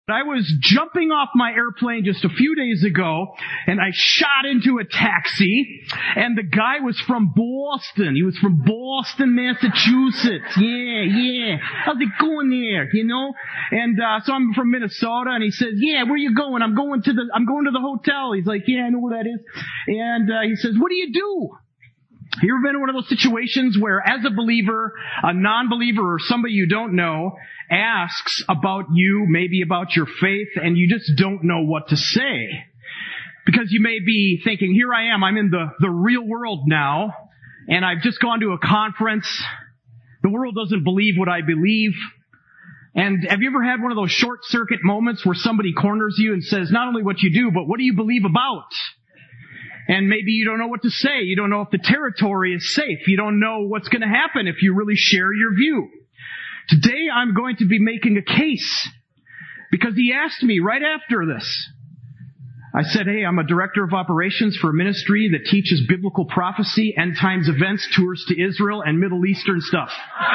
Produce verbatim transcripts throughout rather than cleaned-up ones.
I was jumping off my airplane just a few days ago, and I shot into a taxi, and the guy was from Boston. He was from Boston, Massachusetts. Yeah, yeah. How's it going there, you know? And uh so I'm from Minnesota, and he says, yeah, where you going? I'm going to the I'm going to the hotel. He's like, yeah, I know where that is. And uh he says, what do you do? You ever been in one of those situations where, as a believer, a non-believer, or somebody you don't know asks about you, maybe about your faith, and you just don't know what to say? Because you may be thinking, here I am, I'm in the, the real world now, and I've just gone to a conference. The world doesn't believe what I believe. And have you ever had one of those short-circuit moments where somebody corners you and says, not only what you do, but what do you believe about? And maybe you don't know what to say. You don't know if the territory is safe. You don't know what's going to happen if you really share your view. Today I'm going to be making a case, because he asked me right after this. I said, hey, I'm a director of operations for a ministry that teaches biblical prophecy, end times events, tours to Israel, and Middle Eastern stuff.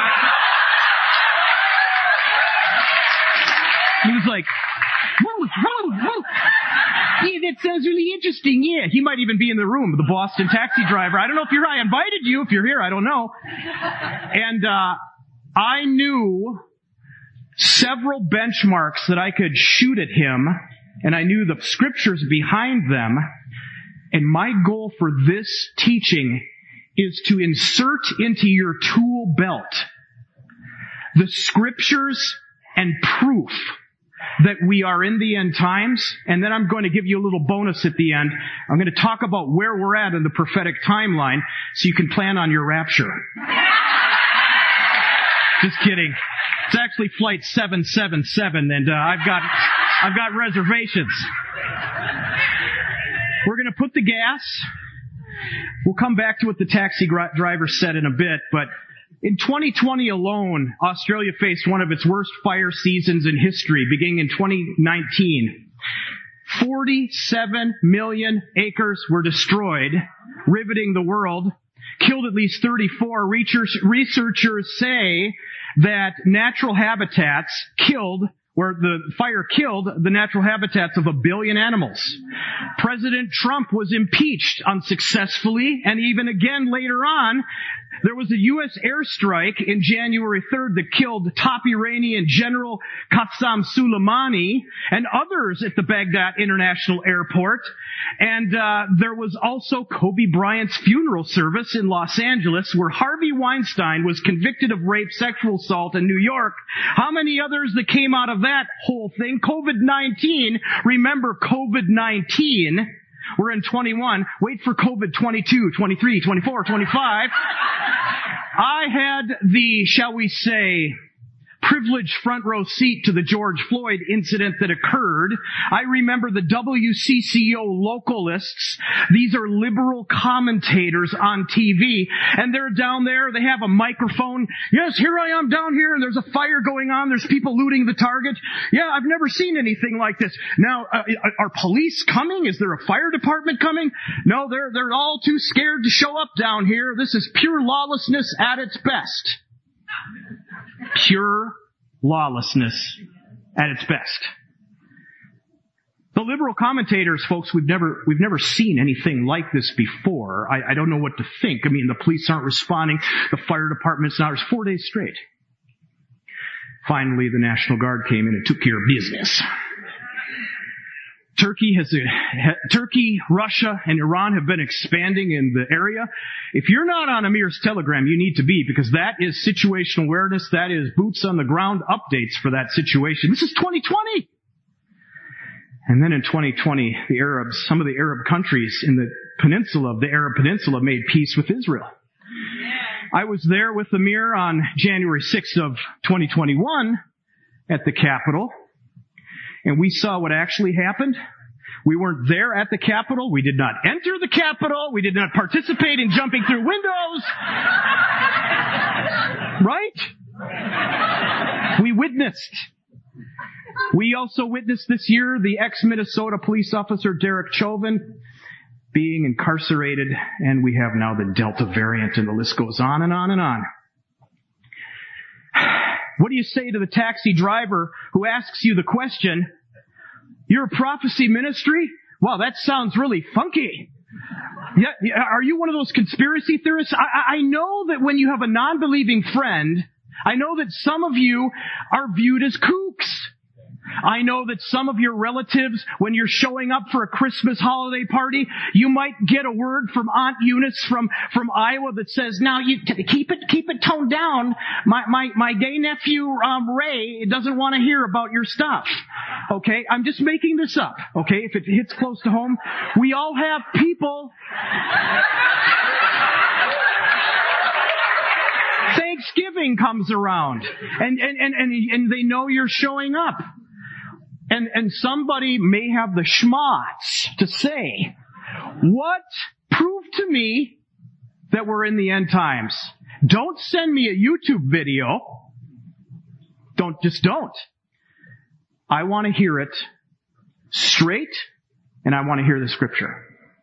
He was like, whoa, whoa, whoa. Yeah, that sounds really interesting. Yeah, he might even be in the room, the Boston taxi driver. I don't know if you're, I invited you. If you're here, I don't know. And, uh, I knew several benchmarks that I could shoot at him, and I knew the scriptures behind them. And my goal for this teaching is to insert into your tool belt the scriptures and proof that we are in the end times, and then I'm going to give you a little bonus at the end. I'm going to talk about where we're at in the prophetic timeline so you can plan on your rapture. Just kidding. It's actually flight seven seven seven, and uh, I've got I've got reservations. We're going to put the gas. We'll come back to what the taxi driver said in a bit, but in twenty twenty alone, Australia faced one of its worst fire seasons in history, beginning in twenty nineteen. forty-seven million acres were destroyed, riveting the world, killed at least thirty-four. Researchers say that natural habitats killed, where the fire killed the natural habitats of a billion animals. President Trump was impeached unsuccessfully, and even again later on, there was a U S airstrike in January third that killed top Iranian General Qassem Soleimani and others at the Baghdad International Airport. And uh there was also Kobe Bryant's funeral service in Los Angeles, where Harvey Weinstein was convicted of rape, sexual assault in New York. How many others that came out of that whole thing? COVID nineteen. Remember COVID nineteen. We're in twenty-one. Wait for COVID twenty-two, twenty-three, twenty-four, twenty-five. I had the, shall we say, privileged front row seat to the George Floyd incident that occurred. I remember the W C C O localists. These are liberal commentators on T V, and they're down there. They have a microphone. Yes, here I am down here, and there's a fire going on. There's people looting the Target. Yeah, I've never seen anything like this. Now, uh, are police coming? Is there a fire department coming? No, they're they're all too scared to show up down here. This is pure lawlessness at its best. Pure lawlessness at its best. The liberal commentators, folks, we've never we've never seen anything like this before. I, I don't know what to think. I mean, the police aren't responding. The fire department's not. It was four days straight. Finally, the National Guard came in and took care of business. Turkey has a, Turkey, Russia, and Iran have been expanding in the area. If you're not on Amir's Telegram, you need to be, because that is situational awareness. That is boots on the ground updates for that situation. This is twenty twenty. And then in twenty twenty, the Arabs, some of the Arab countries in the peninsula, the Arab Peninsula, made peace with Israel. I was there with Amir on January sixth of twenty twenty-one at the Capitol. And we saw what actually happened. We weren't there at the Capitol. We did not enter the Capitol. We did not participate in jumping through windows. Right? We witnessed. We also witnessed this year the ex-Minnesota police officer Derek Chauvin being incarcerated, and we have now the Delta variant, and the list goes on and on and on. What do you say to the taxi driver who asks you the question, You're a prophecy ministry? Wow, that sounds really funky. Yeah, yeah, are you one of those conspiracy theorists? I, I know that when you have a non-believing friend, I know that some of you are viewed as kooks. I know that some of your relatives, when you're showing up for a Christmas holiday party, you might get a word from Aunt Eunice from, from Iowa that says, now you keep it, keep it toned down. My, my, my gay nephew, um, Ray doesn't want to hear about your stuff. Okay. I'm just making this up. Okay. If it hits close to home, we all have people. Thanksgiving comes around and, and, and, and, and they know you're showing up. And, and somebody may have the schmatz to say, what? Prove to me that we're in the end times. Don't send me a YouTube video. Don't, just don't. I want to hear it straight, and I want to hear the scripture.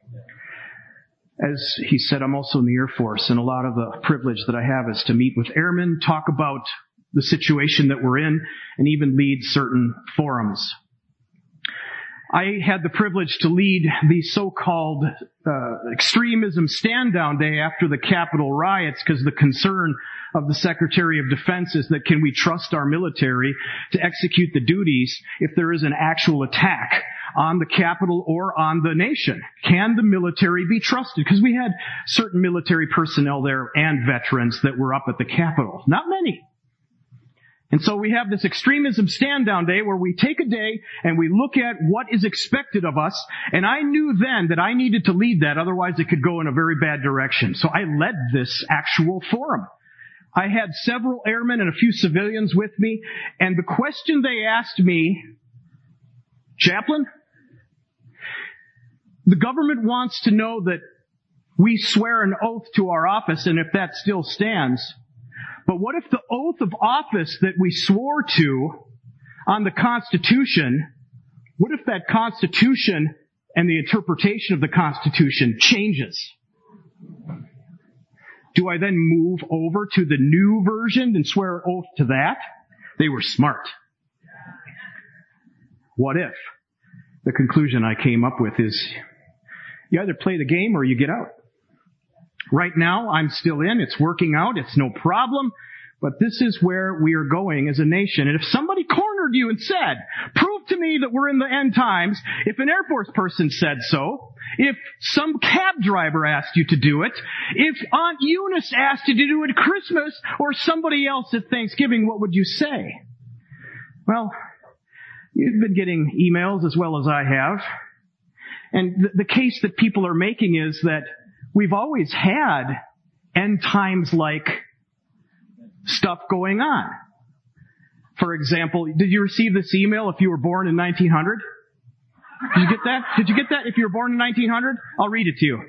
As he said, I'm also in the Air Force, and a lot of the privilege that I have is to meet with airmen, talk about the situation that we're in, and even lead certain forums. I had the privilege to lead the so-called uh, extremism stand-down day after the Capitol riots, because the concern of the Secretary of Defense is that can we trust our military to execute the duties if there is an actual attack on the Capitol or on the nation? Can the military be trusted? Because we had certain military personnel there and veterans that were up at the Capitol. Not many. And so we have this extremism stand-down day where we take a day and we look at what is expected of us. And I knew then that I needed to lead that, otherwise it could go in a very bad direction. So I led this actual forum. I had several airmen and a few civilians with me, and the question they asked me, Chaplain, the government wants to know that we swear an oath to our office, and if that still stands. But what if the oath of office that we swore to on the Constitution, what if that Constitution and the interpretation of the Constitution changes? Do I then move over to the new version and swear an oath to that? They were smart. What if? The conclusion I came up with is you either play the game or you get out. Right now, I'm still in. It's working out. It's no problem. But this is where we are going as a nation. And if somebody cornered you and said, prove to me that we're in the end times, if an Air Force person said so, if some cab driver asked you to do it, if Aunt Eunice asked you to do it at Christmas, or somebody else at Thanksgiving, what would you say? Well, you've been getting emails as well as I have. And the, the case that people are making is that we've always had end times like stuff going on. For example, did you receive this email if you were born in nineteen hundred? Did you get that? Did you get that if you were born in nineteen hundred? I'll read it to you.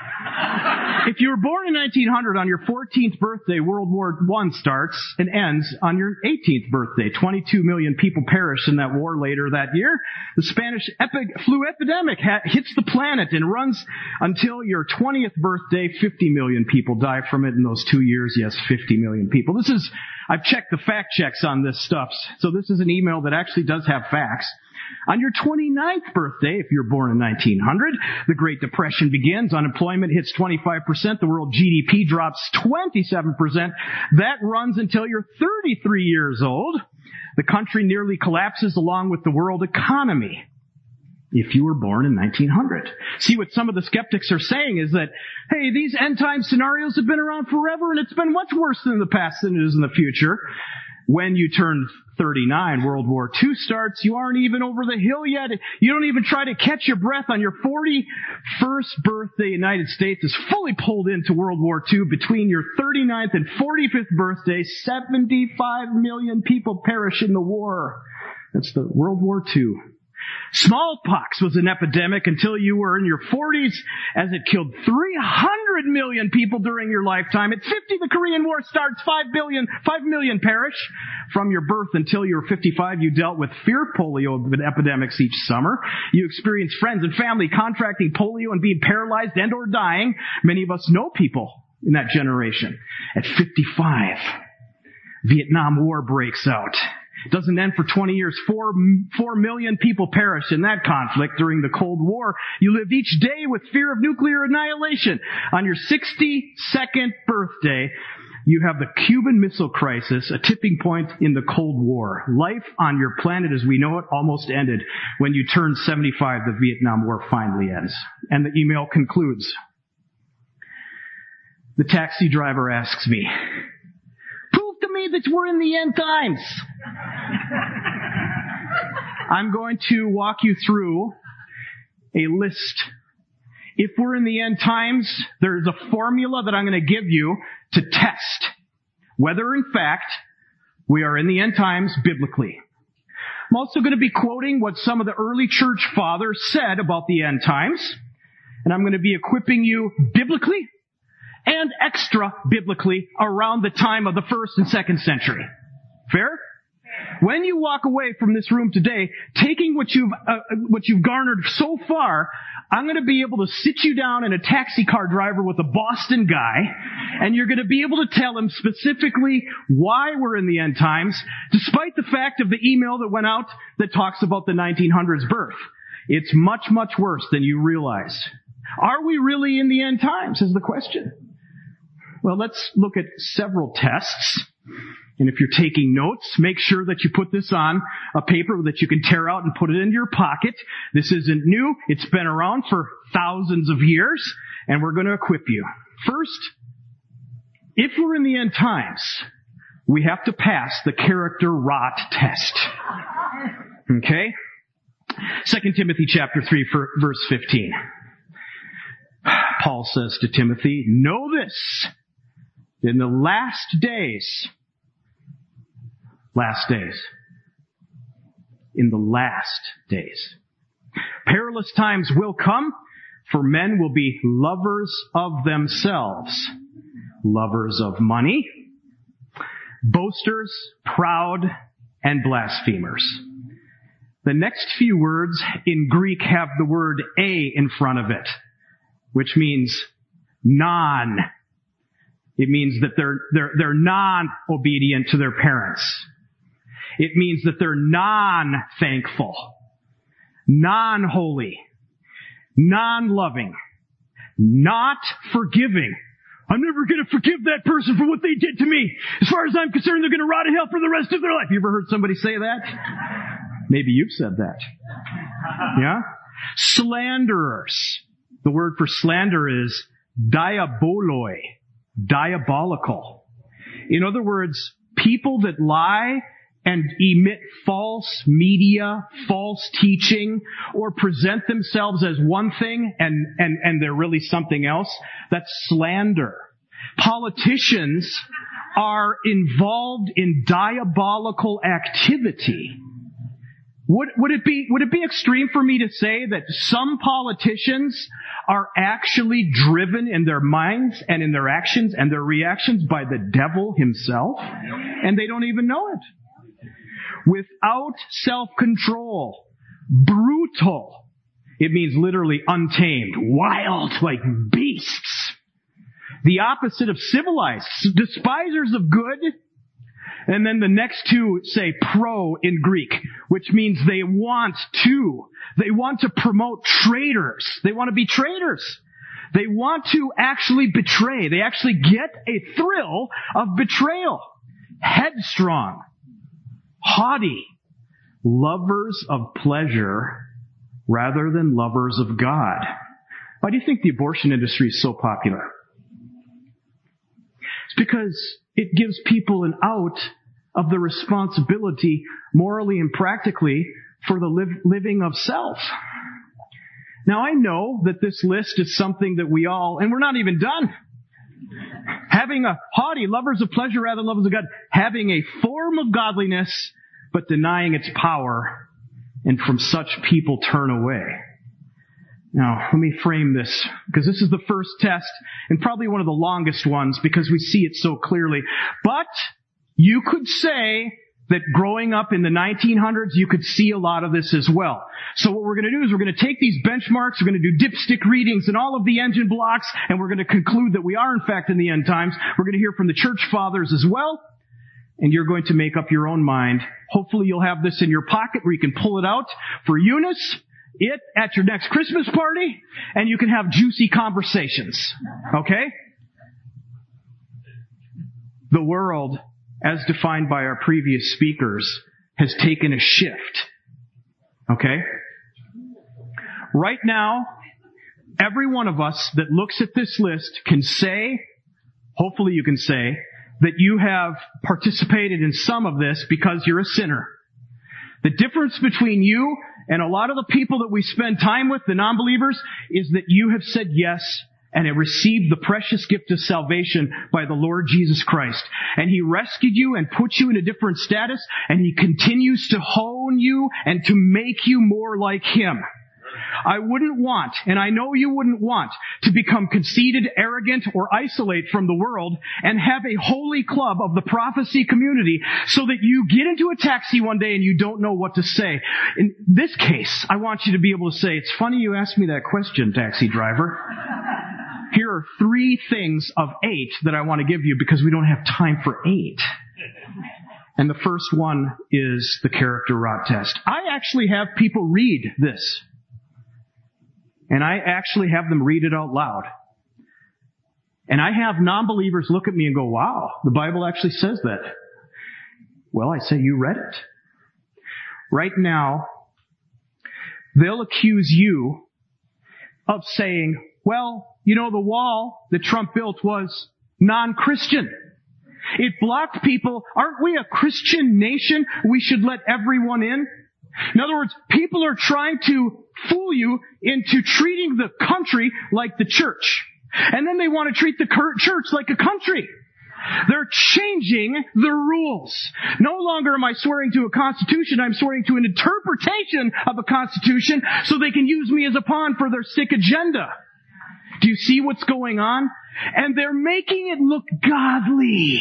If you were born in nineteen hundred, on your fourteenth birthday, World War One starts and ends on your eighteenth birthday. twenty-two million people perished in that war later that year. The Spanish epi- flu epidemic ha- hits the planet and runs until your twentieth birthday. fifty million people die from it in those two years. Yes, fifty million people. This is, I've checked the fact checks on this stuff. So this is an email that actually does have facts. On your twenty-ninth birthday, if you're born in nineteen hundred, the Great Depression begins. Unemployment hits twenty-five percent. The world G D P drops twenty-seven percent. That runs until you're thirty-three years old. The country nearly collapses along with the world economy if you were born in nineteen hundred. See, what some of the skeptics are saying is that, hey, these end time scenarios have been around forever and it's been much worse in the past than it is in the future. When you turn thirty-nine, World War Two starts. You aren't even over the hill yet. You don't even try to catch your breath. On your forty-first birthday, the United States is fully pulled into World War Two. Between your thirty-ninth and forty-fifth birthday, seventy-five million people perish in the war. That's the World War Two. Smallpox was an epidemic until you were in your forties, as it killed three hundred million people during your lifetime. At fifty, the Korean War starts. five billion, five million perish. From your birth until you were fifty-five, you dealt with fear polio epidemics each summer. You experienced friends and family contracting polio and being paralyzed and or dying. Many of us know people in that generation. At fifty-five, Vietnam War breaks out. It doesn't end for twenty years. Four, four million people perished in that conflict during the Cold War. You lived each day with fear of nuclear annihilation. On your sixty-second birthday, you have the Cuban Missile Crisis, a tipping point in the Cold War. Life on your planet as we know it almost ended. When you turn seventy-five, the Vietnam War finally ends. And the email concludes. The taxi driver asks me, prove to me that we're in the end times. I'm going to walk you through a list. If we're in the end times, there's a formula that I'm going to give you to test whether, in fact, we are in the end times biblically. I'm also going to be quoting what some of the early church fathers said about the end times, and I'm going to be equipping you biblically and extra biblically around the time of the first and second century. Fair? When you walk away from this room today, taking what you've uh, what you've garnered so far, I'm going to be able to sit you down in a taxi car driver with a Boston guy, and you're going to be able to tell him specifically why we're in the end times, despite the fact of the email that went out that talks about the nineteen hundreds birth. It's much, much worse than you realize. Are we really in the end times is the question. Well, let's look at several tests. And if you're taking notes, make sure that you put this on a paper that you can tear out and put it into your pocket. This isn't new. It's been around for thousands of years, and we're going to equip you. First, if we're in the end times, we have to pass the character rot test. Okay? Second Timothy chapter three, verse fifteen. Paul says to Timothy, know this, in the last days, Last days. In the last days. Perilous times will come, for men will be lovers of themselves, lovers of money, boasters, proud, and blasphemers. The next few words in Greek have the word a in front of it, which means non. It means that they're, they're, they're non-obedient to their parents. It means that they're non-thankful, non-holy, non-loving, not forgiving. I'm never going to forgive that person for what they did to me. As far as I'm concerned, they're going to rot in hell for the rest of their life. You ever heard somebody say that? Maybe you've said that. Yeah? Slanderers. The word for slander is diaboloi, diabolical. In other words, people that lie and emit false media, false teaching, or present themselves as one thing and, and, and they're really something else, that's slander. Politicians are involved in diabolical activity. Would, would it be, would it be extreme for me to say that some politicians are actually driven in their minds and in their actions and their reactions by the devil himself? And they don't even know it. Without self-control, brutal. It means literally untamed, wild, like beasts. The opposite of civilized, despisers of good. And then the next two say pro in Greek, which means they want to. They want to promote traitors. They want to be traitors. They want to actually betray. They actually get a thrill of betrayal. Headstrong. Haughty, lovers of pleasure rather than lovers of God. Why do you think the abortion industry is so popular? It's because it gives people an out of the responsibility, morally and practically, for the live, living of self. Now I know that this list is something that we all, and we're not even done. Having a haughty, lovers of pleasure rather than lovers of God. Having a form of godliness, but denying its power, and from such people turn away. Now, let me frame this, because this is the first test, and probably one of the longest ones, because we see it so clearly. But you could say that growing up in the nineteen hundreds, you could see a lot of this as well. So what we're going to do is we're going to take these benchmarks, we're going to do dipstick readings and all of the engine blocks, and we're going to conclude that we are in fact in the end times. We're going to hear from the church fathers as well. and you're going to make up your own mind. Hopefully you'll have this in your pocket where you can pull it out for Eunice, it at your next Christmas party, and you can have juicy conversations. Okay? The world, as defined by our previous speakers, has taken a shift. Okay? Right now, every one of us that looks at this list can say, hopefully you can say, that you have participated in some of this because you're a sinner. The difference between you and a lot of the people that we spend time with, the non-believers, is that you have said yes and have received the precious gift of salvation by the Lord Jesus Christ. And He rescued you and put you in a different status, and He continues to hone you and to make you more like Him. I wouldn't want, and I know you wouldn't want, to become conceited, arrogant, or isolate from the world and have a holy club of the prophecy community so that you get into a taxi one day and you don't know what to say. In this case, I want you to be able to say, it's funny you asked me that question, taxi driver. Here are three things of eight that I want to give you because we don't have time for eight. And the first one is the character rot test. I actually have people read this. And I actually have them read it out loud. And I have non-believers look at me and go, wow, the Bible actually says that. Well, I say, you read it. Right now, they'll accuse you of saying, well, you know, the wall that Trump built was non-Christian. It blocked people. Aren't we a Christian nation? We should let everyone in. In other words, people are trying to fool you into treating the country like the church. And then they want to treat the church like a country. They're changing the rules. No longer am I swearing to a constitution, I'm swearing to an interpretation of a constitution so they can use me as a pawn for their sick agenda. Do you see what's going on? And they're making it look godly.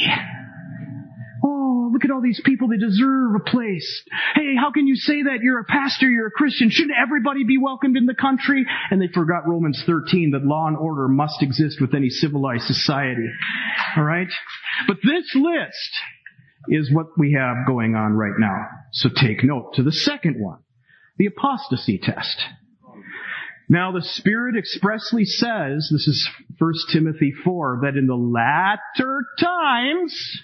Oh, look at all these people, they deserve a place. Hey, how can you say that? You're a pastor, you're a Christian. Shouldn't everybody be welcomed in the country? And they forgot Romans thirteen, that law and order must exist with any civilized society. All right? But this list is what we have going on right now. So take note to the second one, the apostasy test. Now the Spirit expressly says, this is First Timothy four, that in the latter times,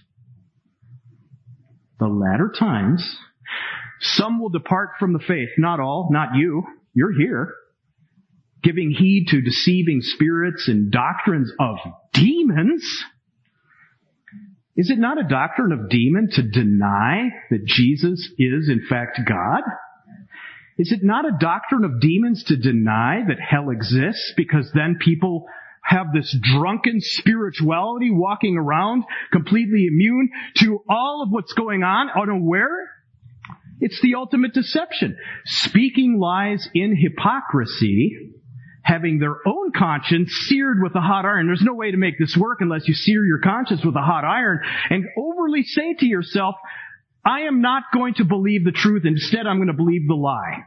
the latter times, some will depart from the faith. Not all, not you. You're here. Giving heed to deceiving spirits and doctrines of demons. Is it not a doctrine of demon to deny that Jesus is in fact God? Is it not a doctrine of demons to deny that hell exists, because then people have this drunken spirituality walking around completely immune to all of what's going on, unaware? It's the ultimate deception. Speaking lies in hypocrisy, having their own conscience seared with a hot iron. There's no way to make this work unless you sear your conscience with a hot iron and overly say to yourself, I am not going to believe the truth. Instead, I'm going to believe the lie.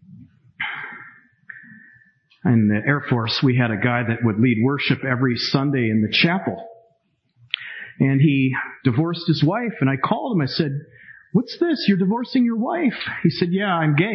In the Air Force, we had a guy that would lead worship every Sunday in the chapel. And he divorced his wife, and I called him. I said, what's this? You're divorcing your wife? He said, yeah, I'm gay.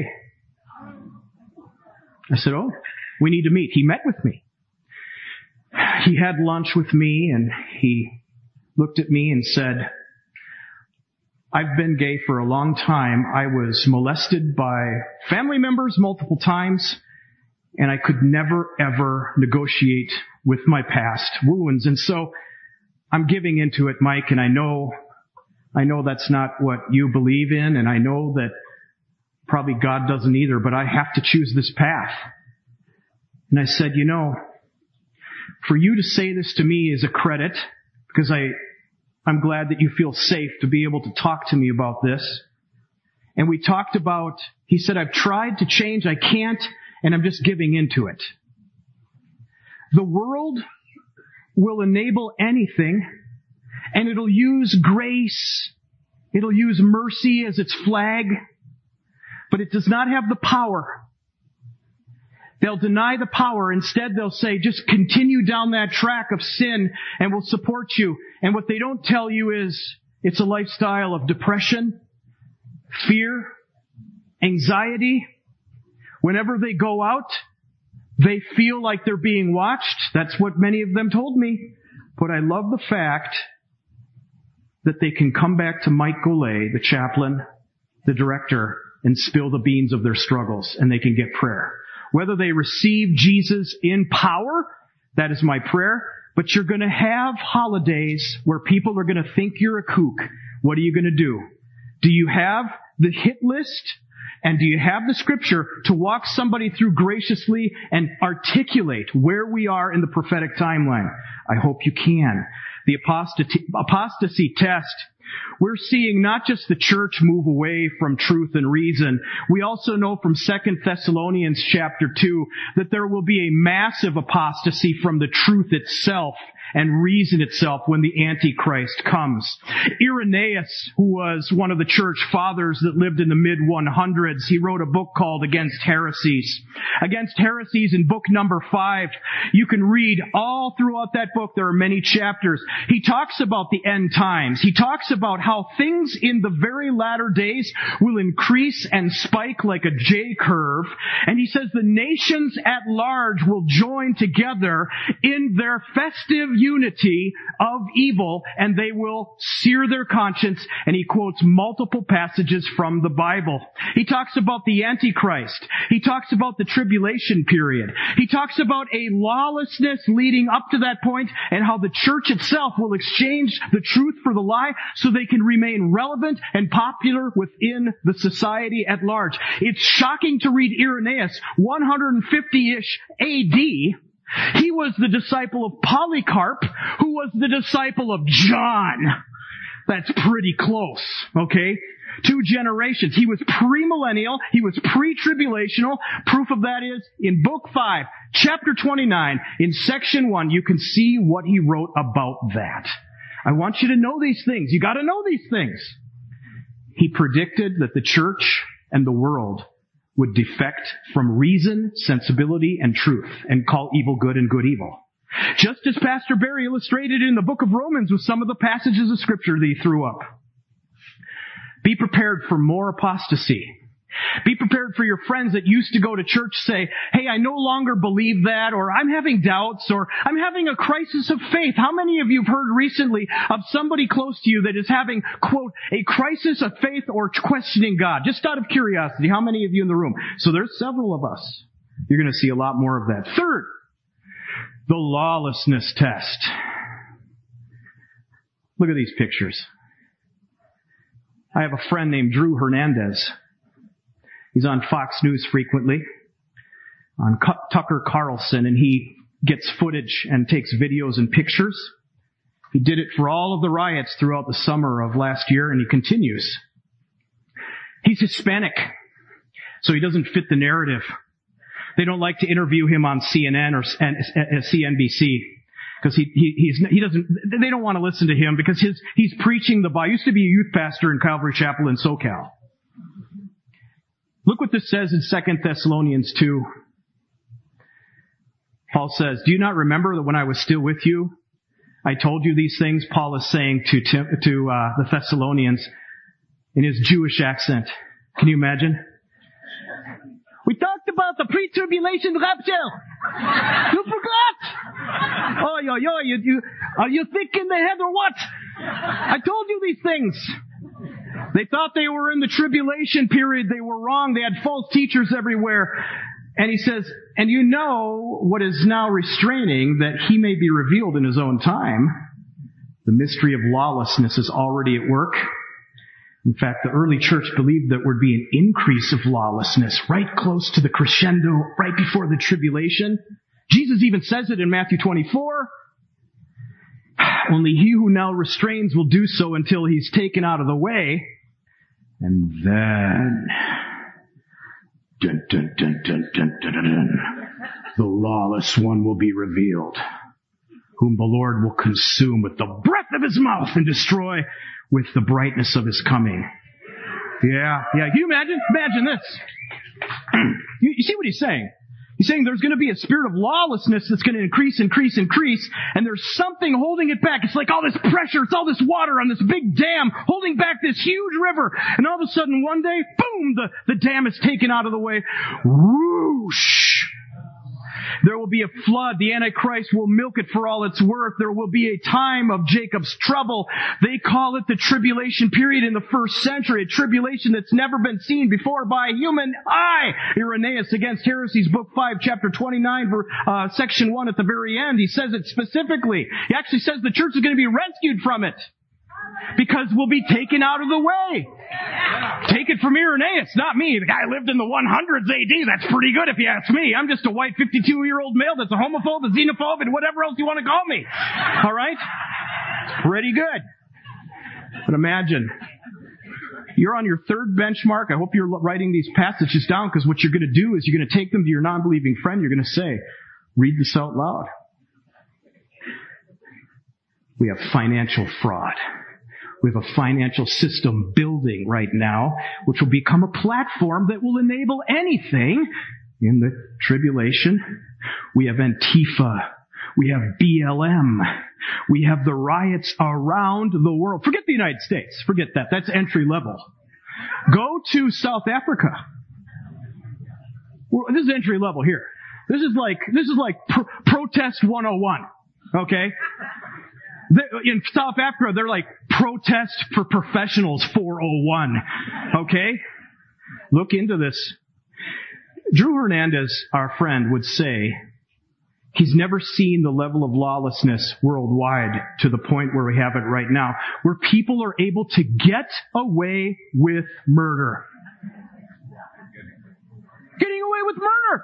I said, oh, we need to meet. He met with me. He had lunch with me, and he looked at me and said, I've been gay for a long time. I was molested by family members multiple times, and I could never, ever negotiate with my past wounds. And so I'm giving into it, Mike, and I know, I know that's not what you believe in, and I know that probably God doesn't either, but I have to choose this path. And I said, you know, for you to say this to me is a credit, because I, I'm glad that you feel safe to be able to talk to me about this. And we talked about, he said, I've tried to change, I can't, and I'm just giving into it. The world will enable anything, and it'll use grace, it'll use mercy as its flag, but it does not have the power. They'll deny the power. Instead, they'll say, just continue down that track of sin, and we'll support you. And what they don't tell you is, It's a lifestyle of depression, fear, anxiety. Whenever they go out, they feel like they're being watched. That's what many of them told me. But I love the fact that they can come back to Mike Goulet, the chaplain, the director, and spill the beans of their struggles, and they can get prayer. Whether they receive Jesus in power, that is my prayer, but you're going to have holidays where people are going to think you're a kook. What are you going to do? Do you have the hit list? And do you have the scripture to walk somebody through graciously and articulate where we are in the prophetic timeline? I hope you can. The apostasy, apostasy test. We're seeing not just the church move away from truth and reason. We also know from Second Thessalonians chapter two that there will be a massive apostasy from the truth itself and reason itself when the Antichrist comes. Irenaeus, who was one of the church fathers that lived in the mid hundreds, he wrote a book called Against Heresies. Against Heresies in book number five, you can read all throughout that book. There are many chapters. He talks about the end times. He talks about how things in the very latter days will increase and spike like a J curve. And he says the nations at large will join together in their festive unity of evil, and they will sear their conscience. And he quotes multiple passages from the Bible. He talks about the Antichrist. He talks about the tribulation period. He talks about a lawlessness leading up to that point, and how the church itself will exchange the truth for the lie so they can remain relevant and popular within the society at large. It's shocking to read Irenaeus, one fifty-ish A D. He was the disciple of Polycarp, who was the disciple of John. That's pretty close, okay? Two generations. He was premillennial. He was pre-tribulational. Proof of that is in book five, chapter twenty-nine, in section one, you can see what he wrote about that. I want you to know these things. You gotta know these things. He predicted that the church and the world would defect from reason, sensibility, and truth, and call evil good and good evil. Just as Pastor Barry illustrated in the book of Romans with some of the passages of scripture that he threw up. Be prepared for more apostasy. Be prepared for your friends that used to go to church say, hey, I no longer believe that, or I'm having doubts, or I'm having a crisis of faith. How many of you have heard recently of somebody close to you that is having, quote, a crisis of faith or questioning God? Just out of curiosity, how many of you in the room? So there's several of us. You're going to see a lot more of that. Third, the lawlessness test. Look at these pictures. I have a friend named Drew Hernandez. He's on Fox News frequently, on Tucker Carlson, and he gets footage and takes videos and pictures. He did it for all of the riots throughout the summer of last year, and he continues. He's Hispanic, so he doesn't fit the narrative. They don't like to interview him on C N N or C N B C because he, he he's he doesn't. They don't want to listen to him because his he's preaching the Bible. I used to be a youth pastor in Calvary Chapel in SoCal. Look what this says in Second Thessalonians two. Paul says, do you not remember that when I was still with you, I told you these things? Paul is saying to Tim, to uh, the Thessalonians in his Jewish accent. Can you imagine? We talked about the pre-tribulation rapture. You forgot? Oh, yo, yo, you, you, are you thick in the head or what? I told you these things. They thought they were in the tribulation period. They were wrong. They had false teachers everywhere. And he says, and you know what is now restraining, that he may be revealed in his own time. The mystery of lawlessness is already at work. In fact, the early church believed that there would be an increase of lawlessness right close to the crescendo, right before the tribulation. Jesus even says it in Matthew twenty-four. Only he who now restrains will do so until he's taken out of the way. And then, dun, dun, dun, dun, dun, dun, dun, dun, the lawless one will be revealed, whom the Lord will consume with the breath of his mouth and destroy with the brightness of his coming. Yeah, yeah. Can you imagine? Imagine this. you, you see what he's saying? He He's saying there's going to be a spirit of lawlessness that's going to increase, increase, increase, and there's something holding it back. It's like all this pressure, it's all this water on this big dam holding back this huge river. And all of a sudden one day, boom, the, the dam is taken out of the way. Whoosh! There will be a flood. The Antichrist will milk it for all it's worth. There will be a time of Jacob's trouble. They call it the tribulation period in the first century, a tribulation that's never been seen before by human eye. Irenaeus Against Heresies, book five, chapter twenty-nine, uh, section one at the very end. He says it specifically. He actually says the church is going to be rescued from it because we'll be taken out of the way. Take it from Irenaeus, not me. The guy lived in the one hundreds A D. That's pretty good if you ask me. I'm just a white fifty-two-year-old male that's a homophobe, a xenophobe, and whatever else you want to call me. All right? Pretty good. But imagine, you're on your third benchmark. I hope you're writing these passages down, because what you're going to do is you're going to take them to your non-believing friend. You're going to say, read this out loud. We have financial fraud. We have a financial system building right now, which will become a platform that will enable anything in the tribulation. We have Antifa. We have B L M. We have the riots around the world. Forget the United States. Forget that. That's entry level. Go to South Africa. Well, this is entry level here. This is like, this is like pro- protest one oh one. Okay? In South Africa, they're like protest for professionals four oh one. Okay? Look into this. Drew Hernandez, our friend, would say he's never seen the level of lawlessness worldwide to the point where we have it right now, where people are able to get away with murder. Getting away with murder!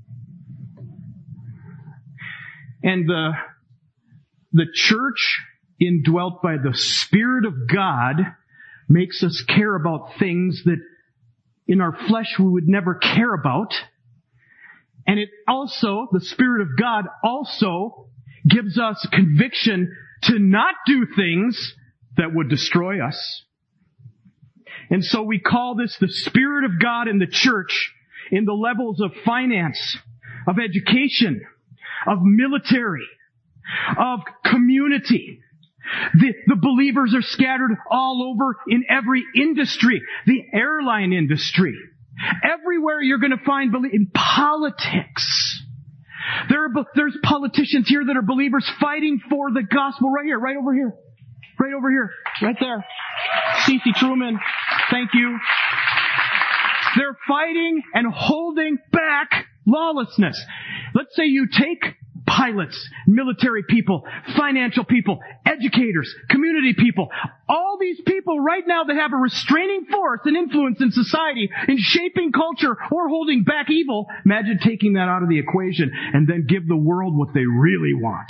And the The church, indwelt by the Spirit of God, makes us care about things that in our flesh we would never care about. And it also, the Spirit of God also gives us conviction to not do things that would destroy us. And so we call this the Spirit of God in the church in the levels of finance, of education, of military, of community. The, the believers are scattered all over in every industry. The airline industry. Everywhere you're going to find belief in politics. There are, there's politicians here that are believers fighting for the gospel right here, right over here. Right over here. Right there. Cece Truman. Thank you. They're fighting and holding back lawlessness. Let's say you take pilots, military people, financial people, educators, community people, all these people right now that have a restraining force and influence in society, in shaping culture or holding back evil. Imagine taking that out of the equation and then give the world what they really want.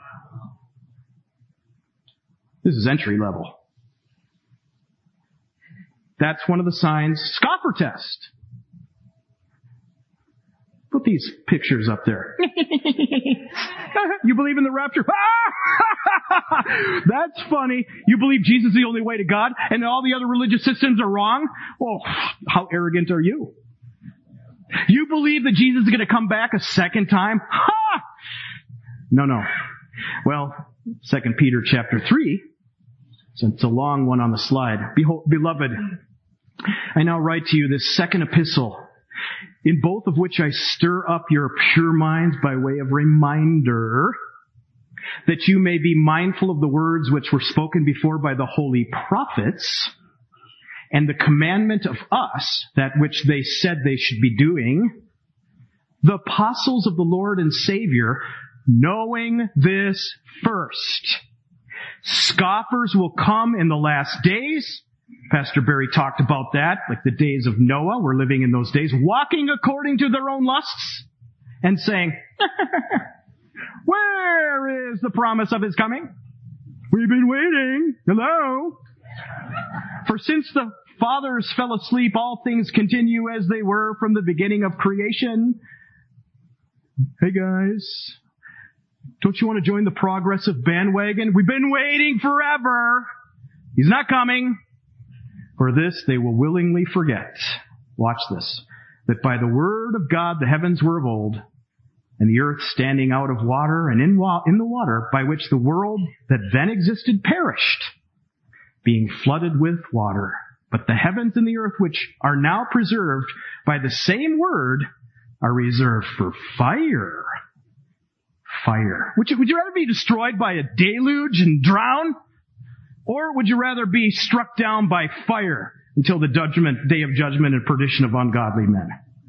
This is entry level. That's one of the signs. Scoffer test. Put these pictures up there. You believe in the rapture? That's funny. You believe Jesus is the only way to God and all the other religious systems are wrong? Oh, how arrogant are you? You believe that Jesus is going to come back a second time? Ha! No, no. Well, Second Peter chapter three, since it's a long one on the slide. Behold, beloved, I now write to you this second epistle, in both of which I stir up your pure minds by way of reminder, that you may be mindful of the words which were spoken before by the holy prophets, and the commandment of us, that which they said they should be doing, the apostles of the Lord and Savior, knowing this first. Scoffers will come in the last days. Pastor Barry talked about that, like the days of Noah. We're living in those days, walking according to their own lusts and saying, where is the promise of his coming? We've been waiting. Hello? For since the fathers fell asleep, all things continue as they were from the beginning of creation. Hey guys, don't you want to join the progressive bandwagon? We've been waiting forever. He's not coming. For this they will willingly forget. Watch this. That by the word of God the heavens were of old, and the earth standing out of water, and in, wa- in the water by which the world that then existed perished, being flooded with water. But the heavens and the earth, which are now preserved by the same word, are reserved for fire. Fire. Would you, would you rather be destroyed by a deluge and drown? Or would you rather be struck down by fire until the judgment, day of judgment and perdition of ungodly men?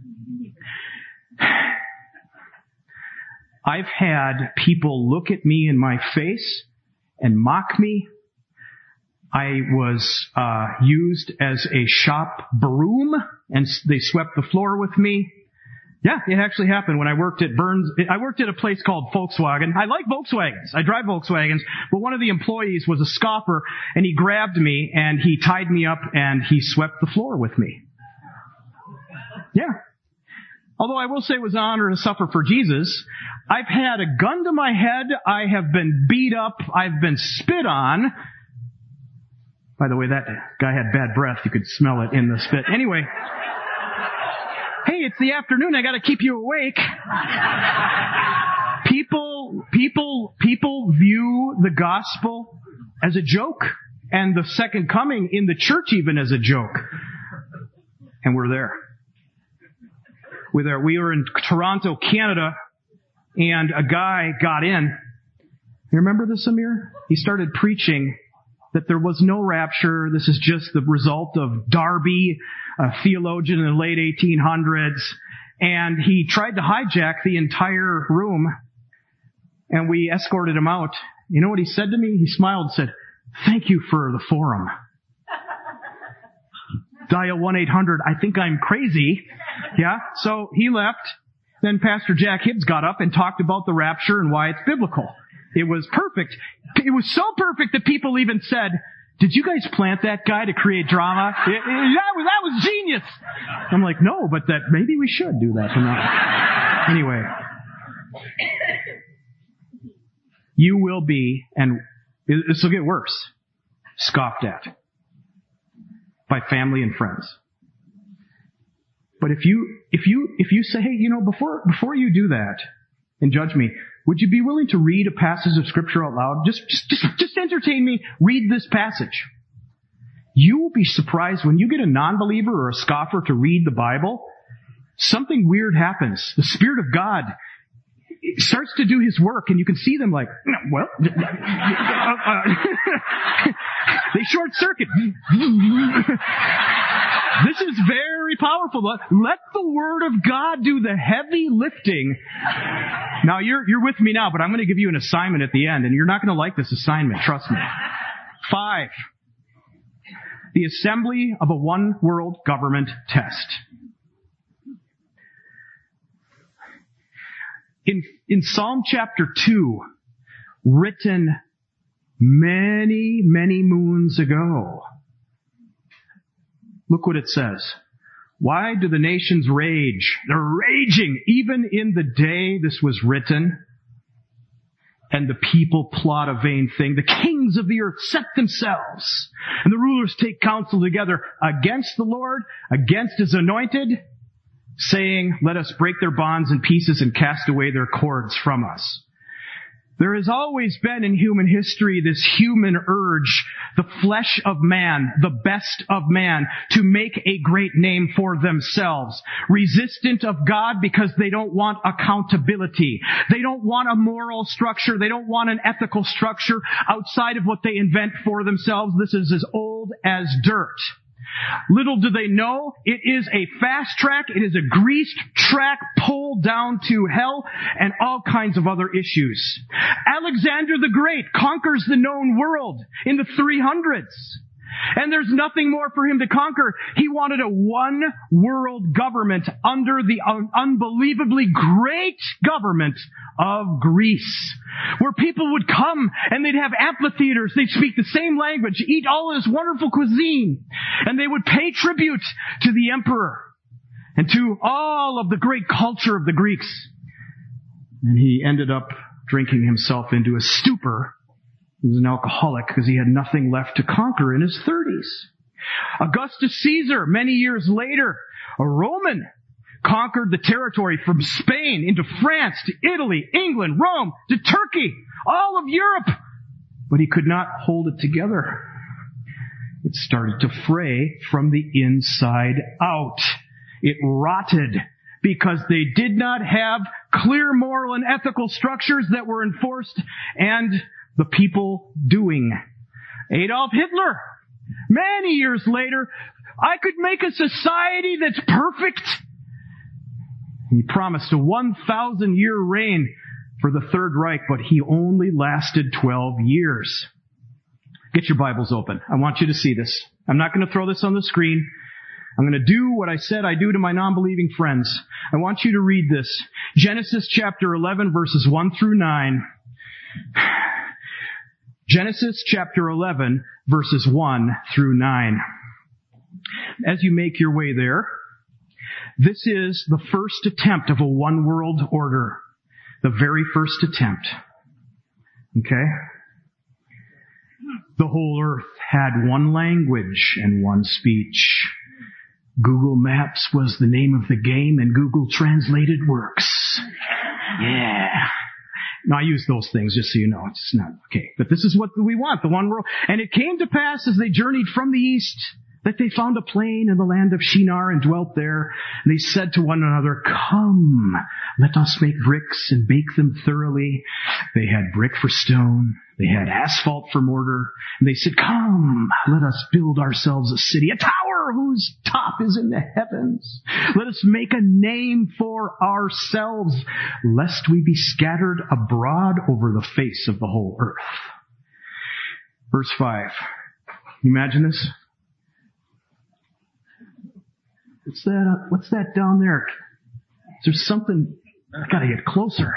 I've had people look at me in my face and mock me. I was uh used as a shop broom, and they swept the floor with me. Yeah, it actually happened when I worked at Burns. I worked at a place called Volkswagen. I like Volkswagens. I drive Volkswagens. But one of the employees was a scoffer, and he grabbed me, and he tied me up, and he swept the floor with me. Yeah. Although I will say it was an honor to suffer for Jesus. I've had a gun to my head. I have been beat up. I've been spit on. By the way, that guy had bad breath. You could smell it in the spit. Anyway. Hey, it's the afternoon. I got to keep you awake. People, people, people view the gospel as a joke, and the second coming in the church even as a joke. And we're there. We're there. We were in Toronto, Canada, and a guy got in. You remember this, Amir? He started preaching that there was no rapture. This is just the result of Darby, a theologian in the late eighteen hundreds. And he tried to hijack the entire room, and we escorted him out. You know what he said to me? He smiled and said, "Thank you for the forum. Dial one eight hundred, I think I'm crazy." Yeah, so he left. Then Pastor Jack Hibbs got up and talked about the rapture and why it's biblical. It was perfect. It was so perfect that people even said, "Did you guys plant that guy to create drama?" It, it, that, was, that was genius. I'm like, no, but that maybe we should do that tonight. Anyway. You will be, and this will get worse, scoffed at by family and friends. But if you, if you, if you say, hey, you know, before, before you do that and judge me, would you be willing to read a passage of Scripture out loud? Just, just, just, just entertain me. Read this passage. You will be surprised when you get a non-believer or a scoffer to read the Bible. Something weird happens. The Spirit of God starts to do His work, and you can see them like, well, they short circuit. This is very powerful. Let the Word of God do the heavy lifting. Now, you're you're with me now, but I'm going to give you an assignment at the end, and you're not going to like this assignment, trust me. Five. The assembly of a one-world government test. In, in Psalm chapter two, written many, many moons ago, look what it says. Why do the nations rage? They're raging even in the day this was written. And the people plot a vain thing. The kings of the earth set themselves, and the rulers take counsel together against the Lord, against His anointed, saying, let us break their bonds in pieces and cast away their cords from us. There has always been in human history this human urge, the flesh of man, the best of man, to make a great name for themselves. Resistant of God because they don't want accountability. They don't want a moral structure. They don't want an ethical structure outside of what they invent for themselves. This is as old as dirt. Little do they know, it is a fast track, it is a greased track pulled down to hell and all kinds of other issues. Alexander the Great conquers the known world in the three hundreds. And there's nothing more for him to conquer. He wanted a one world government under the un- unbelievably great government of Greece, where people would come and they'd have amphitheaters, they'd speak the same language, eat all this wonderful cuisine, and they would pay tribute to the emperor and to all of the great culture of the Greeks. And he ended up drinking himself into a stupor. He was an alcoholic because he had nothing left to conquer in his thirties. Augustus Caesar, many years later, a Roman, conquered the territory from Spain into France to Italy, England, Rome, to Turkey, all of Europe. But he could not hold it together. It started to fray from the inside out. It rotted because they did not have clear moral and ethical structures that were enforced and the people doing. Adolf Hitler, many years later, I could make a society that's perfect. He promised a one thousand year reign for the Third Reich, but he only lasted twelve years. Get your Bibles open. I want you to see this. I'm not going to throw this on the screen. I'm going to do what I said I do to my non-believing friends. I want you to read this. Genesis chapter eleven, verses one through nine. Genesis chapter eleven, verses one through nine. As you make your way there, this is the first attempt of a one world order. The very first attempt. Okay? The whole earth had one language and one speech. Google Maps was the name of the game and Google Translated works. Yeah. Now I use those things just so you know. It's not okay. But this is what we want, the one world. And it came to pass as they journeyed from the east that they found a plain in the land of Shinar and dwelt there. And they said to one another, "Come, let us make bricks and bake them thoroughly." They had brick for stone. They had asphalt for mortar. And they said, "Come, let us build ourselves a city, a tower whose top is in the heavens. Let us make a name for ourselves, lest we be scattered abroad over the face of the whole earth." Verse five. Can you imagine this? What's that? Uh, what's that down there? Is there something? I gotta get closer.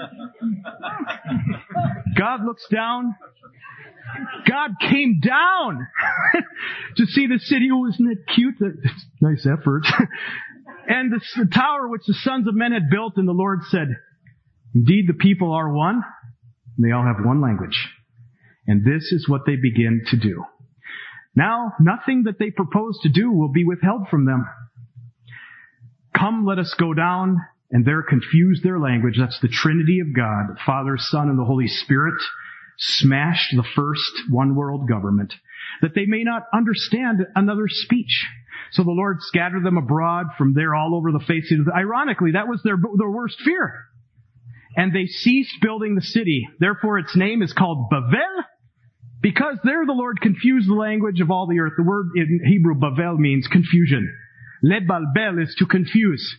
God looks down. God came down to see the city. Oh, isn't it cute? Nice effort. And the, the tower which the sons of men had built, and the Lord said, "Indeed, the people are one. And they all have one language. And this is what they begin to do. Now, nothing that they propose to do will be withheld from them. Come, let us go down," and there confuse their language. That's the Trinity of God, the Father, Son, and the Holy Spirit, smashed the first one world government, that they may not understand another speech. So the Lord scattered them abroad from there all over the face of the... Ironically, that was their, their worst fear. And they ceased building the city. Therefore, its name is called Bavel, because there the Lord confused the language of all the earth. The word in Hebrew, Bavel, means confusion. Lebalbel is to confuse.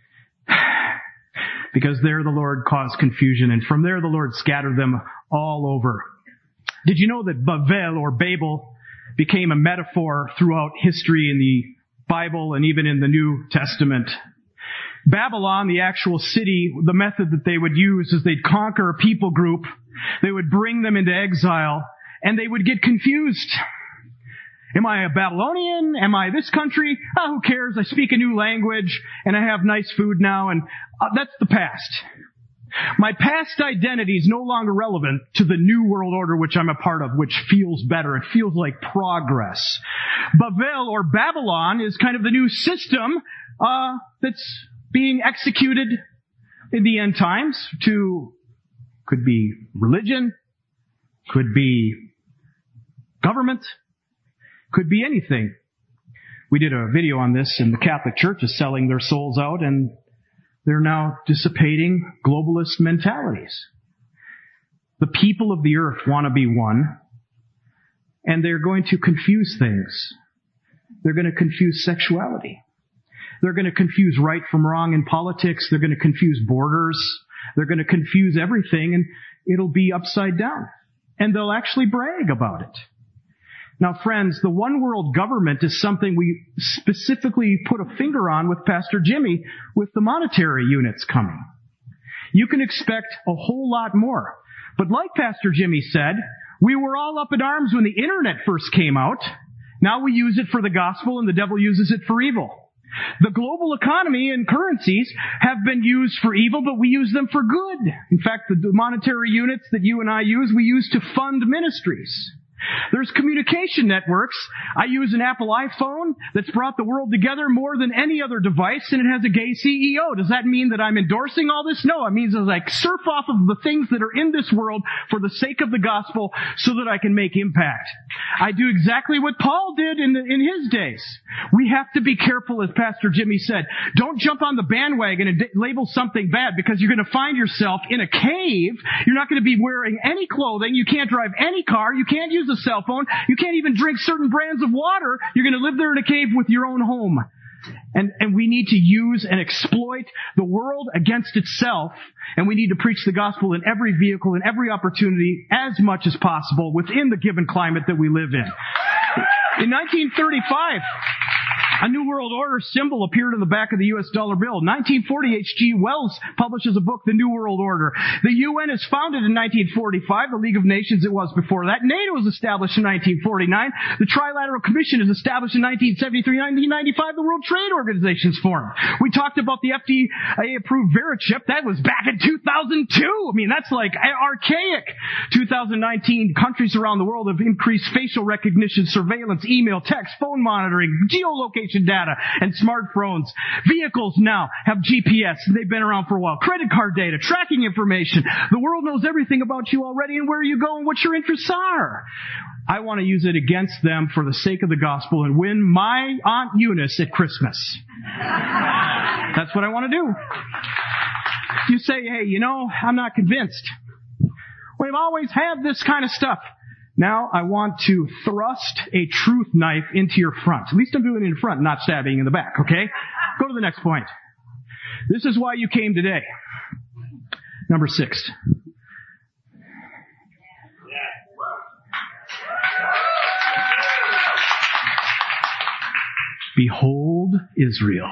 Because there the Lord caused confusion, and from there the Lord scattered them all over. Did you know that Bavel, or Babel, became a metaphor throughout history in the Bible and even in the New Testament? Babylon, the actual city, the method that they would use is they'd conquer a people group, they would bring them into exile, and they would get confused. Am I a Babylonian? Am I this country? Oh, who cares? I speak a new language, and I have nice food now, and uh, that's the past. My past identity is no longer relevant to the new world order which I'm a part of, which feels better. It feels like progress. Bavel, or Babylon, is kind of the new system uh that's being executed in the end times. To could be religion, could be government, could be anything. We did a video on this, and the Catholic Church is selling their souls out, and they're now dissipating globalist mentalities. The people of the earth want to be one, and they're going to confuse things. They're going to confuse sexuality. They're going to confuse right from wrong in politics. They're going to confuse borders. They're going to confuse everything, and it'll be upside down. And they'll actually brag about it. Now, friends, the one world government is something we specifically put a finger on with Pastor Jimmy with the monetary units coming. You can expect a whole lot more. But like Pastor Jimmy said, we were all up in arms when the internet first came out. Now we use it for the gospel, and the devil uses it for evil. The global economy and currencies have been used for evil, but we use them for good. In fact, the monetary units that you and I use, we use to fund ministries. There's communication networks. I use an Apple iPhone that's brought the world together more than any other device, and it has a gay C E O. Does that mean that I'm endorsing all this? No, it means as I surf off of the things that are in this world for the sake of the gospel so that I can make impact. I do exactly what Paul did in, the, in his days. We have to be careful, as Pastor Jimmy said. Don't jump on the bandwagon and d- label something bad, because you're going to find yourself in a cave. You're not going to be wearing any clothing. You can't drive any car. You can't use a cell phone. You can't even drink certain brands of water. You're going to live there in a cave with your own home. And, and we need to use and exploit the world against itself. And we need to preach the gospel in every vehicle, in every opportunity, as much as possible within the given climate that we live in. In nineteen thirty-five, a New World Order symbol appeared on the back of the U S dollar bill. nineteen forty, H G Wells publishes a book, The New World Order. The U N is founded in nineteen forty-five. The League of Nations, it was before that. NATO was established in nineteen forty-nine. The Trilateral Commission is established in nineteen seventy-three. nineteen ninety-five, the World Trade Organization is formed. We talked about the F D A-approved Verichip. That was back in two thousand two. I mean, that's like archaic. two thousand nineteen, countries around the world have increased facial recognition, surveillance, email, text, phone monitoring, geolocation data, and smartphones. Vehicles now have G P S. They've been around for a while. Credit card data, tracking information. The world knows everything about you already and where you go and what your interests are. I want to use it against them for the sake of the gospel and win my Aunt Eunice at Christmas. That's what I want to do. You say, hey, you know, I'm not convinced. We've always had this kind of stuff. Now I want to thrust a truth knife into your front. At least I'm doing it in front, not stabbing in the back, okay? Go to the next point. This is why you came today. Number six. Behold Israel.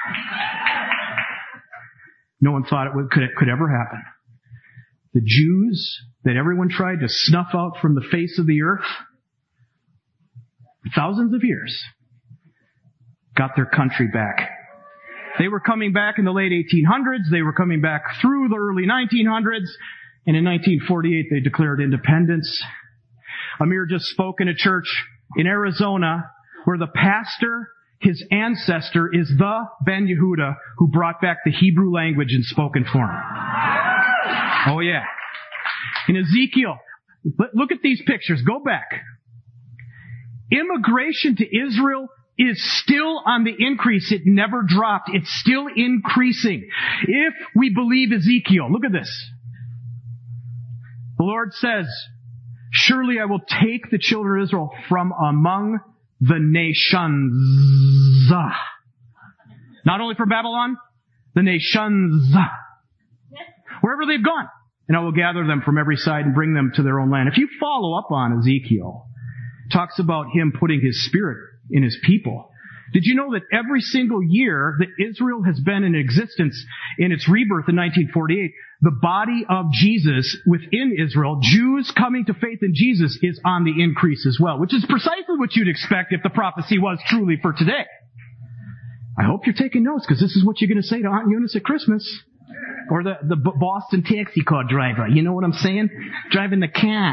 No one thought it would, could, could ever happen. The Jews that everyone tried to snuff out from the face of the earth, thousands of years, got their country back. They were coming back in the late eighteen hundreds. They were coming back through the early nineteen hundreds. And in nineteen forty-eight, they declared independence. Amir just spoke in a church in Arizona where the pastor, his ancestor, is the Ben Yehuda who brought back the Hebrew language in spoken form. Oh, yeah. In Ezekiel, look at these pictures. Go back. Immigration to Israel is still on the increase. It never dropped. It's still increasing. If we believe Ezekiel, look at this. The Lord says, surely I will take the children of Israel from among the nations. Not only from Babylon, the nations. Wherever they've gone. And I will gather them from every side and bring them to their own land. If you follow up on Ezekiel, it talks about him putting his spirit in his people. Did you know that every single year that Israel has been in existence in its rebirth in nineteen forty-eight, the body of Jesus within Israel, Jews coming to faith in Jesus, is on the increase as well, which is precisely what you'd expect if the prophecy was truly for today. I hope you're taking notes, because this is what you're going to say to Aunt Eunice at Christmas. Or the, the Boston taxi car driver. You know what I'm saying? Driving the car.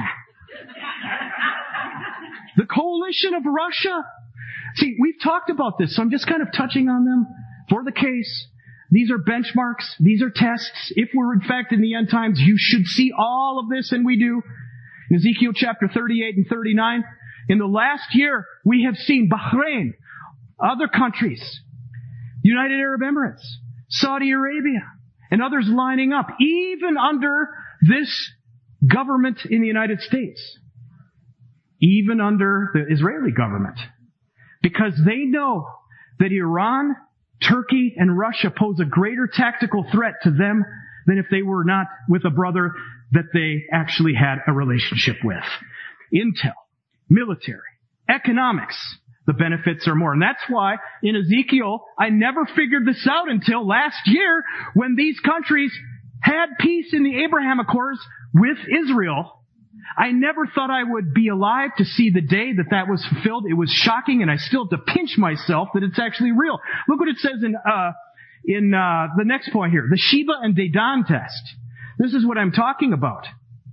The coalition of Russia. See, we've talked about this, so I'm just kind of touching on them for the case. These are benchmarks. These are tests. If we're in fact in the end times, you should see all of this, and we do. In Ezekiel chapter thirty-eight and thirty-nine, in the last year, we have seen Bahrain, other countries, United Arab Emirates, Saudi Arabia, and others lining up, even under this government in the United States. Even under the Israeli government. Because they know that Iran, Turkey, and Russia pose a greater tactical threat to them than if they were not with a brother that they actually had a relationship with. Intel, military, economics. The benefits are more. And that's why in Ezekiel, I never figured this out until last year when these countries had peace in the Abraham Accords with Israel. I never thought I would be alive to see the day that that was fulfilled. It was shocking, and I still have to pinch myself that it's actually real. Look what it says in uh in uh the next point here. The Sheba and Dedan test. This is what I'm talking about.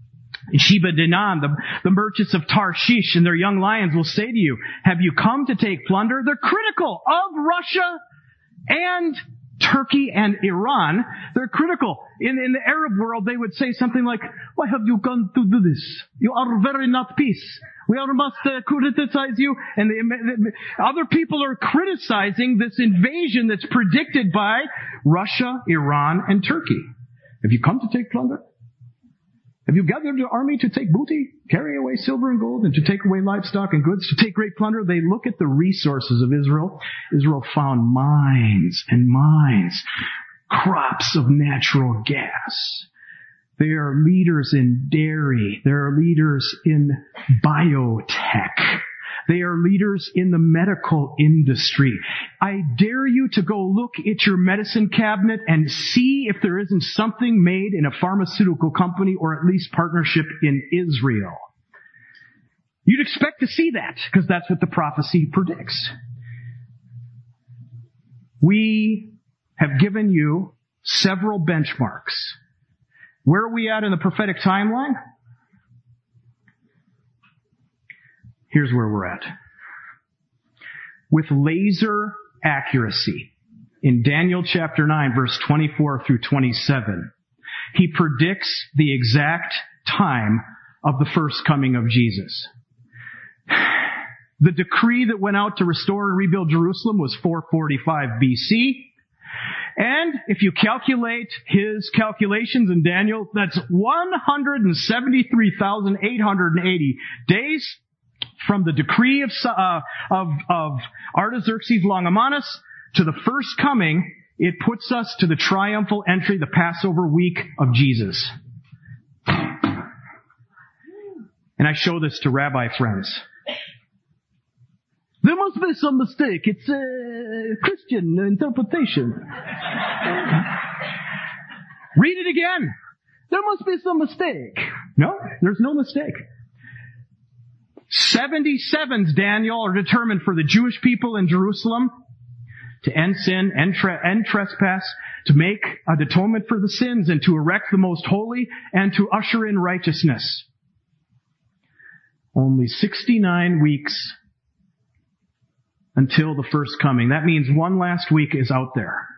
Sheba Denan, the, the merchants of Tarshish and their young lions will say to you, have you come to take plunder? They're critical of Russia and Turkey and Iran. They're critical. In, in the Arab world, they would say something like, why have you come to do this? You are very not peace. We are must uh, criticize you. And the, the, other people are criticizing this invasion that's predicted by Russia, Iran, and Turkey. Have you come to take plunder? Have you gathered your army to take booty, carry away silver and gold, and to take away livestock and goods, to take great plunder? They look at the resources of Israel. Israel found mines and mines, crops of natural gas. They are leaders in dairy. They are leaders in biotech. They are leaders in the medical industry. I dare you to go look at your medicine cabinet and see if there isn't something made in a pharmaceutical company or at least partnership in Israel. You'd expect to see that because that's what the prophecy predicts. We have given you several benchmarks. Where are we at in the prophetic timeline? Here's where we're at. With laser accuracy, in Daniel chapter nine, verse twenty-four through twenty-seven, he predicts the exact time of the first coming of Jesus. The decree that went out to restore and rebuild Jerusalem was four forty-five B C. And if you calculate his calculations in Daniel, that's one hundred seventy-three thousand eight hundred eighty days from the decree of, uh, of, of Artaxerxes Longimanus to the first coming. It puts us to the triumphal entry, the Passover week of Jesus. And I show this to rabbi friends. There must be some mistake. It's a Christian interpretation. Read it again. There must be some mistake. No, there's no mistake. seventy-sevens, Daniel, are determined for the Jewish people in Jerusalem to end sin, end, tre- end trespass, to make an atonement for the sins, and to erect the most holy, and to usher in righteousness. Only sixty-nine weeks until the first coming. That means one last week is out there.